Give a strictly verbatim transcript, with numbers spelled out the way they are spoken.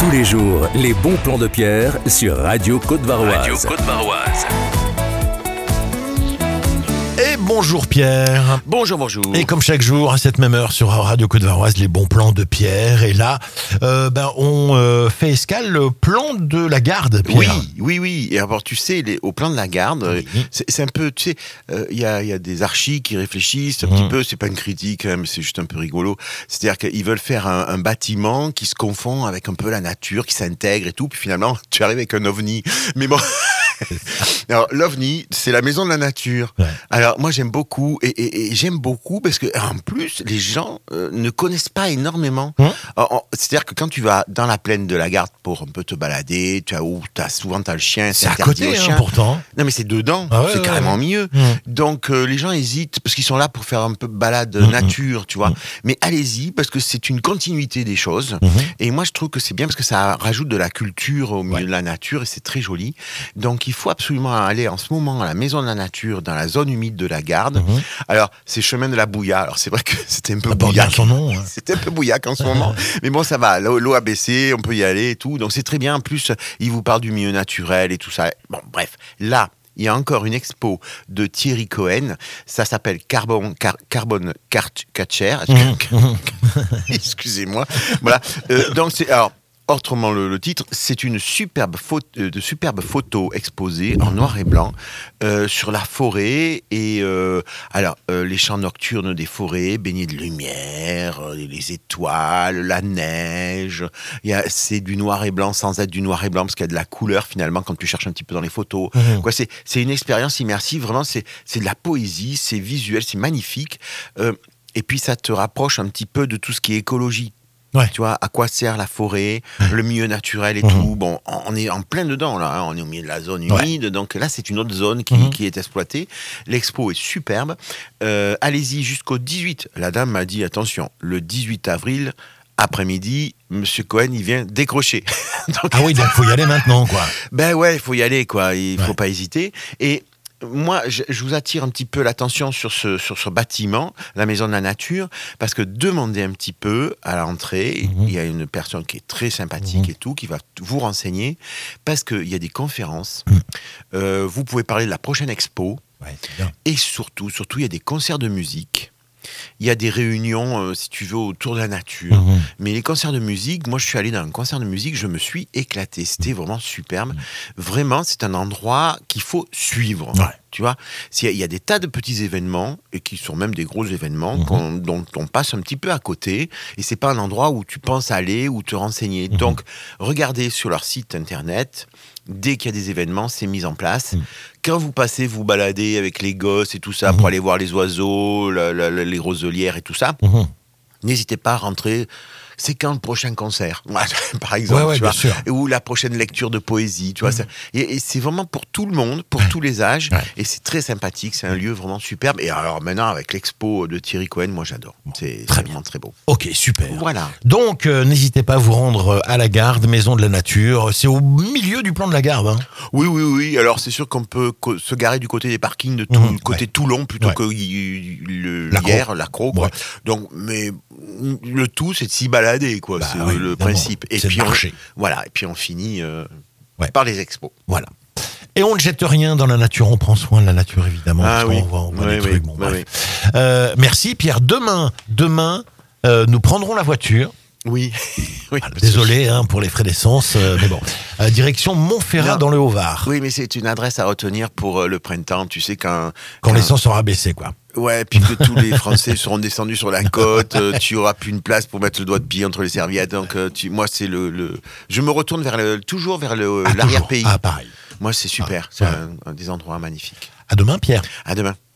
Tous les jours, les bons plans de Pierre sur Radio Côte-Varoise. Radio Côte-Varoise. Et bonjour Pierre. Bonjour, bonjour. Et comme chaque jour, à cette même heure sur Radio Côte-Varoise, les bons plans de Pierre. Et là, euh, ben, on euh, fait escale le plan de la Garde, Pierre. Oui, oui, oui. Et alors, tu sais, les, au plan de la Garde, Oui. c'est, c'est un peu, tu sais, il euh, y, a, y a des archis qui réfléchissent un Mmh. petit peu, c'est pas une critique, hein, mais c'est juste un peu rigolo. C'est-à-dire qu'ils veulent faire un, un bâtiment qui se confond avec un peu la nature, qui s'intègre et tout, puis finalement, tu arrives avec un ovni. Mais bon... Alors, l'OVNI, c'est la maison de la nature. Ouais. Alors, moi, j'aime beaucoup, et, et, et j'aime beaucoup parce que, en plus, les gens euh, ne connaissent pas énormément. Hum. Alors, c'est-à-dire que quand tu vas dans la plaine de la Garde pour un peu te balader, tu as où t'as souvent t'as le chien, C'est à interdit côté, aux hein, chiens. pourtant. Non, mais c'est dedans, Ah ouais, c'est ouais, carrément ouais. mieux. Hum. Donc, euh, les gens hésitent parce qu'ils sont là pour faire un peu balade Hum, nature, tu vois. hum. Mais allez-y parce que c'est une continuité des choses. Mhm. Et moi, je trouve que c'est bien parce que ça rajoute de la culture au milieu Ouais. de la nature et c'est très joli. Donc, il faut absolument aller en ce moment à la Maison de la Nature, dans la zone humide de la Garde. Mhm. Alors, c'est chemin de la Bouilla. Alors, c'est vrai que c'était un peu Ça porte bien bouillac. son nom. Hein. C'était un peu bouillac en ce moment. Mais bon, ça va. L'eau, l'eau a baissé, on peut y aller et tout. Donc, c'est très bien. En plus, il vous parle du milieu naturel et tout ça. Bon, bref. Là, il y a encore une expo de Thierry Cohen. Ça s'appelle Carbon, Car, Carbon Cart- Catcher. Mhm. Excusez-moi. Voilà. Euh, donc, c'est. Alors, autrement, le, le titre, c'est une superbe photo, euh, de superbes photos exposées en noir et blanc euh, sur la forêt et euh, alors euh, les champs nocturnes des forêts baignés de lumière, euh, les étoiles, la neige. Il y a, c'est du noir et blanc sans être du noir et blanc parce qu'il y a de la couleur finalement quand tu cherches un petit peu dans les photos. Mhm. Quoi, c'est c'est une expérience immersive. Vraiment, c'est c'est de la poésie, c'est visuel, c'est magnifique. Euh, et puis ça te rapproche un petit peu de tout ce qui est écologie. Ouais. Tu vois, à quoi sert la forêt, le milieu naturel et Mhm. tout. Bon, on est en plein dedans, là. Hein. On est au milieu de la zone Ouais. humide. Donc là, c'est une autre zone qui, Mhm. qui est exploitée. L'expo est superbe. Euh, allez-y jusqu'au dix-huit. La dame m'a dit, attention, le dix-huit avril, après-midi, Monsieur Cohen, il vient décrocher. Donc, Ah oui, donc faut y aller maintenant, quoi. ben ouais, il faut y aller, quoi. Il faut Ouais. pas hésiter. Et moi, je, je vous attire un petit peu l'attention sur ce, sur ce bâtiment, la Maison de la Nature, parce que demandez un petit peu à l'entrée. Mhm. Il y a une personne qui est très sympathique Mhm. et tout, qui va vous renseigner, parce qu'il y a des conférences. Mhm. Euh, vous pouvez parler de la prochaine expo. Ouais, c'est bien. Et surtout, surtout, il y a des concerts de musique. Il y a des réunions, euh, si tu veux, autour de la nature. Mhm. Mais les concerts de musique, moi je suis allé dans un concert de musique, je me suis éclaté. C'était vraiment superbe. Vraiment, c'est un endroit qu'il faut suivre. Ouais. Tu vois, il y, a, il y a des tas de petits événements, et qui sont même des gros événements, Mhm. qu'on- dont on passe un petit peu à côté. Et c'est pas un endroit où tu penses aller ou te renseigner. Mhm. Donc, regardez sur leur site internet. Dès qu'il y a des événements, c'est mis en place. Mhm. Quand vous passez, vous baladez avec les gosses et tout ça, Mhm. pour aller voir les oiseaux, la- la- la- les roselières et tout ça, Mhm. n'hésitez pas à rentrer. C'est quand le prochain concert, Ouais, par exemple, Ouais, ouais, tu bien vois, sûr. ou la prochaine lecture de poésie, tu vois. ça- et, et c'est vraiment pour tout le monde, pour tous les âges, Ouais. et c'est très sympathique. C'est un lieu vraiment superbe. Et alors maintenant, avec l'expo de Thierry Cohen, moi j'adore. C'est très c'est vraiment très beau. Ok, super. Voilà. Donc, euh, n'hésitez pas à vous rendre à la Garde, Maison de la Nature. C'est au milieu du plan de la Garde. Hein. Oui, oui, oui. Alors c'est sûr qu'on peut co- se garer du côté des parkings de tout, Mhm, côté ouais. Toulon plutôt Ouais. que y- le L'accro. hier, l'accro, quoi. Ouais. Donc, mais le tout, c'est de s'y balader, quoi. Bah c'est oui, le évidemment. principe. Et C'est puis de on, marcher. voilà. Et puis on finit euh, Ouais. par les expos. Voilà. Et on ne jette rien dans la nature, on prend soin de la nature, évidemment. Ah parce oui. qu'on voit, on voit Oui, des oui, trucs. Bon, oui, bref. Euh, merci, Pierre. Demain, demain euh, nous prendrons la voiture. Oui. oui. Voilà, désolé hein, pour les frais d'essence, euh, mais bon. Euh, direction Montferrat Non. dans le Haut-Var. Oui, mais c'est une adresse à retenir pour euh, le printemps. Tu sais, quand. Quand quand- l'essence sera baissée, quoi. Ouais, puis que tous les Français seront descendus sur la côte, euh, tu auras plus une place pour mettre le doigt de pied entre les serviettes. Donc, euh, tu, moi, c'est le, le. Je me retourne vers le, toujours vers le, Ah, l'arrière-pays. toujours. Ah, pareil. Moi, c'est super. Ah, c'est ouais. un, un des endroits magnifiques. À demain, Pierre. À demain.